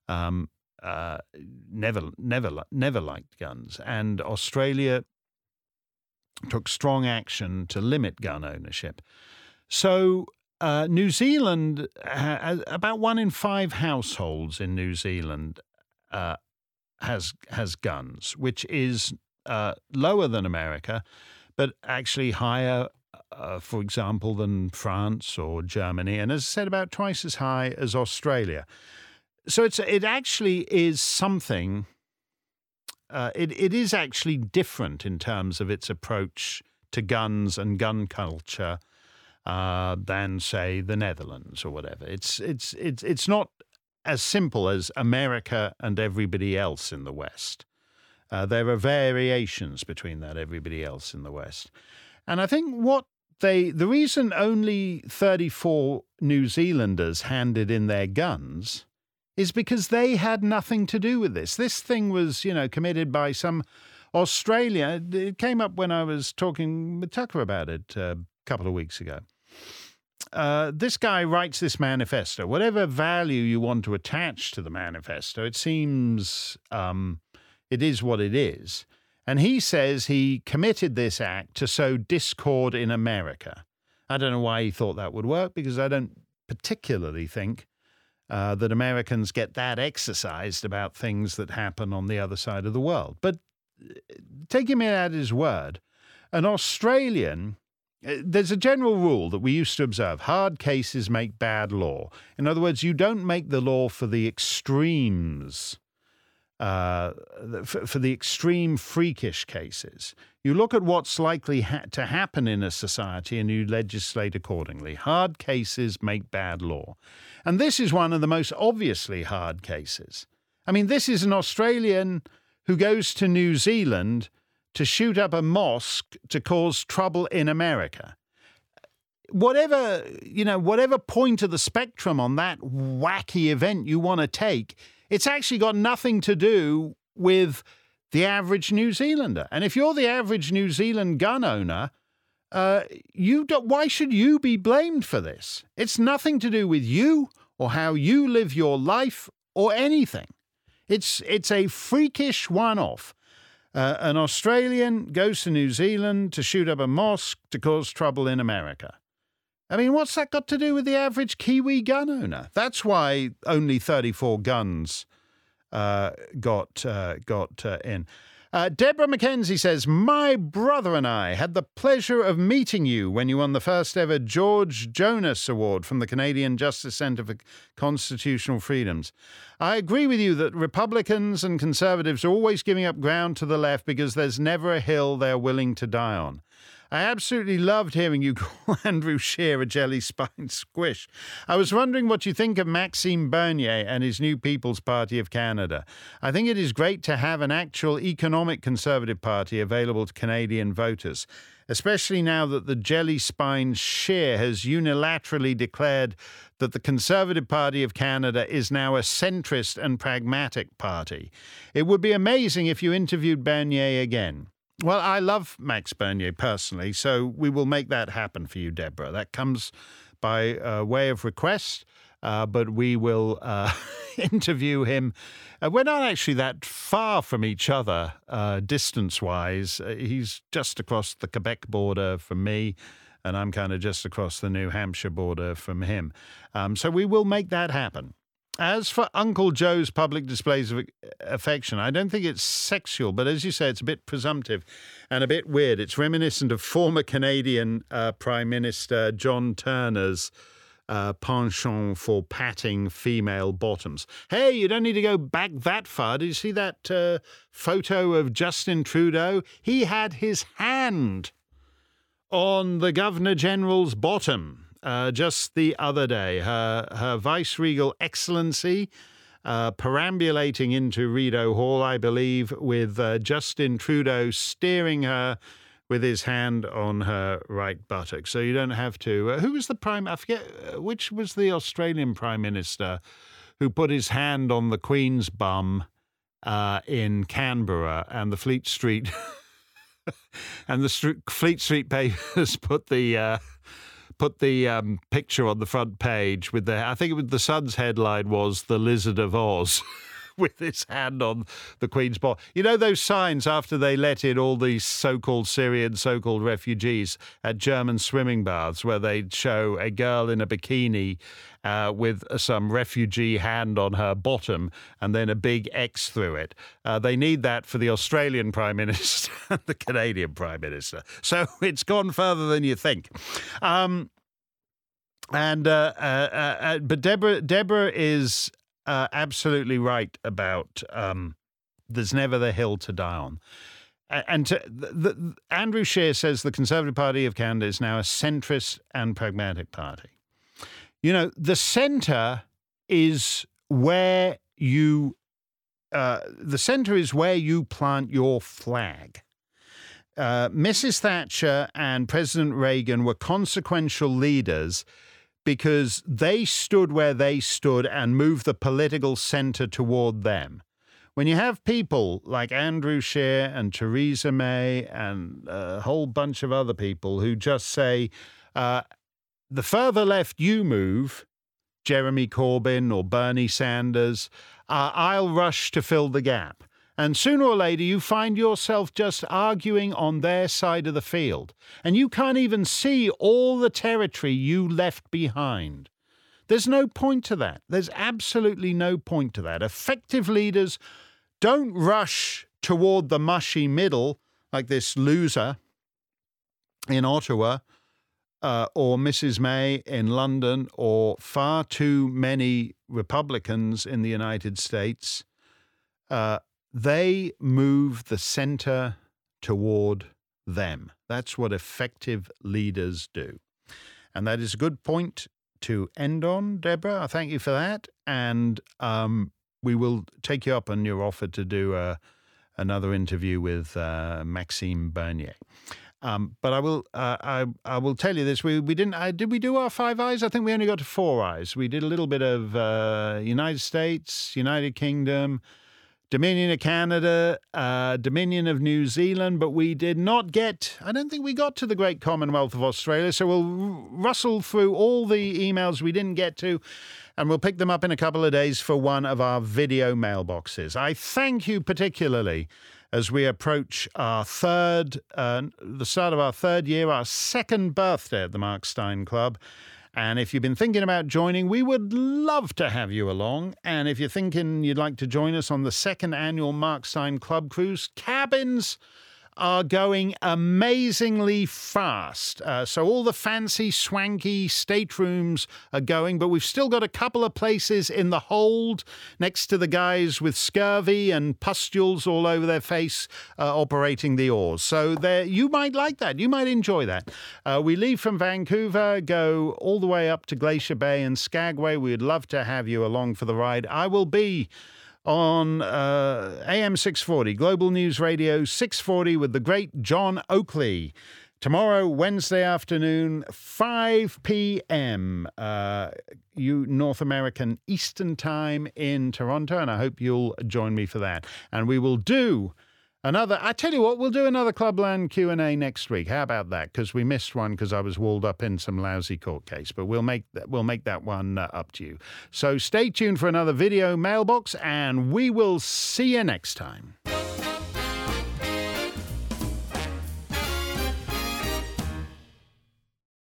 Never liked guns, and Australia took strong action to limit gun ownership. So New Zealand, about 1 in 5 households in New Zealand has guns, which is lower than America, but actually higher, for example, than France or Germany, and as I said, about twice as high as Australia. So it actually is something. It is actually different in terms of its approach to guns and gun culture than, say, the Netherlands or whatever. It's not as simple as America and everybody else in the West. There are variations between that everybody else in the West, and I think the reason only 34 New Zealanders handed in their guns is because they had nothing to do with this. This thing was, committed by some Australia. It came up when I was talking with Tucker about it a couple of weeks ago. This guy writes this manifesto. Whatever value you want to attach to the manifesto, it seems it is what it is. And he says he committed this act to sow discord in America. I don't know why he thought that would work, because I don't particularly think that Americans get that exercised about things that happen on the other side of the world. But take him at his word. An Australian, there's a general rule that we used to observe: hard cases make bad law. In other words, you don't make the law for the extremes, for the extreme freakish cases. You look at what's likely to happen in a society and you legislate accordingly. Hard cases make bad law. And this is one of the most obviously hard cases. I mean, this is an Australian who goes to New Zealand to shoot up a mosque to cause trouble in America. Whatever point of the spectrum on that wacky event you want to take, it's actually got nothing to do with the average New Zealander. And if you're the average New Zealand gun owner, why should you be blamed for this? It's nothing to do with you or how you live your life or anything. It's a freakish one-off. An Australian goes to New Zealand to shoot up a mosque to cause trouble in America. I mean, what's that got to do with the average Kiwi gun owner? That's why only 34 guns got in. Deborah McKenzie says, my brother and I had the pleasure of meeting you when you won the first ever George Jonas Award from the Canadian Justice Centre for Constitutional Freedoms. I agree with you that Republicans and Conservatives are always giving up ground to the left because there's never a hill they're willing to die on. I absolutely loved hearing you call Andrew Scheer a jelly spine squish. I was wondering what you think of Maxime Bernier and his new People's Party of Canada. I think it is great to have an actual economic Conservative Party available to Canadian voters, especially now that the jelly spine Scheer has unilaterally declared that the Conservative Party of Canada is now a centrist and pragmatic party. It would be amazing if you interviewed Bernier again. Well, I love Max Bernier personally, so we will make that happen for you, Deborah. That comes by way of request, but we will interview him. We're not actually that far from each other distance-wise. He's just across the Quebec border from me, and I'm kind of just across the New Hampshire border from him. So we will make that happen. As for Uncle Joe's public displays of affection, I don't think it's sexual, but as you say, it's a bit presumptive and a bit weird. It's reminiscent of former Canadian Prime Minister John Turner's penchant for patting female bottoms. Hey, you don't need to go back that far. Did you see that photo of Justin Trudeau? He had his hand on the Governor-General's bottom. Just the other day, her Vice-Regal Excellency perambulating into Rideau Hall, I believe, with Justin Trudeau steering her with his hand on her right buttock. So you don't have to... who was the I forget, which was the Australian Prime Minister who put his hand on the Queen's bum in Canberra, and the Fleet Street... and the Fleet Street papers put the picture on the front page with I think it was the Sun's headline was "The Lizard of Oz," with his hand on the Queen's bottom. You know those signs after they let in all these so-called Syrian, so-called refugees at German swimming baths, where they'd show a girl in a bikini with some refugee hand on her bottom and then a big X through it. They need that for the Australian Prime Minister and the Canadian Prime Minister. So it's gone further than you think. But Deborah is absolutely right about there's never the hill to die on. And Andrew Scheer says the Conservative Party of Canada is now a centrist and pragmatic party. You know, the centre is where you plant your flag. Mrs. Thatcher and President Reagan were consequential leaders because they stood where they stood and moved the political centre toward them. When you have people like Andrew Scheer and Theresa May and a whole bunch of other people who just say, the further left you move, Jeremy Corbyn or Bernie Sanders, I'll rush to fill the gap. And sooner or later, you find yourself just arguing on their side of the field. And you can't even see all the territory you left behind. There's no point to that. There's absolutely no point to that. Effective leaders don't rush toward the mushy middle like this loser in Ottawa, or Mrs. May in London, or far too many Republicans in the United States. They move the centre toward them. That's what effective leaders do. And that is a good point to end on, Deborah. I thank you for that. And we will take you up on your offer to do another interview with Maxime Bernier. But I will tell you this. We didn't. Did we do our 5 eyes? I think we only got to 4 eyes. We did a little bit of United States, United Kingdom, Dominion of Canada, Dominion of New Zealand, but we did not get, I don't think we got to the Great Commonwealth of Australia, so we'll rustle through all the emails we didn't get to, and we'll pick them up in a couple of days for one of our video mailboxes. I thank you particularly as we approach our the start of our third year, our second birthday at the Mark Steyn Club. And if you've been thinking about joining, we would love to have you along. And if you're thinking you'd like to join us on the second annual Mark Steyn Club Cruise, cabins are going amazingly fast. So all the fancy, swanky staterooms are going, but we've still got a couple of places in the hold next to the guys with scurvy and pustules all over their face operating the oars. So there, you might like that. You might enjoy that. We leave from Vancouver, go all the way up to Glacier Bay and Skagway. We'd love to have you along for the ride. I will be on AM 640, Global News Radio 640 with the great John Oakley. Tomorrow, Wednesday afternoon, 5 p.m. North American Eastern Time in Toronto, and I hope you'll join me for that. And we will do I tell you what, we'll do another Clubland Q&A next week. How about that? Because we missed one because I was walled up in some lousy court case. But we'll make that one up to you. So stay tuned for another video mailbox, and we will see you next time.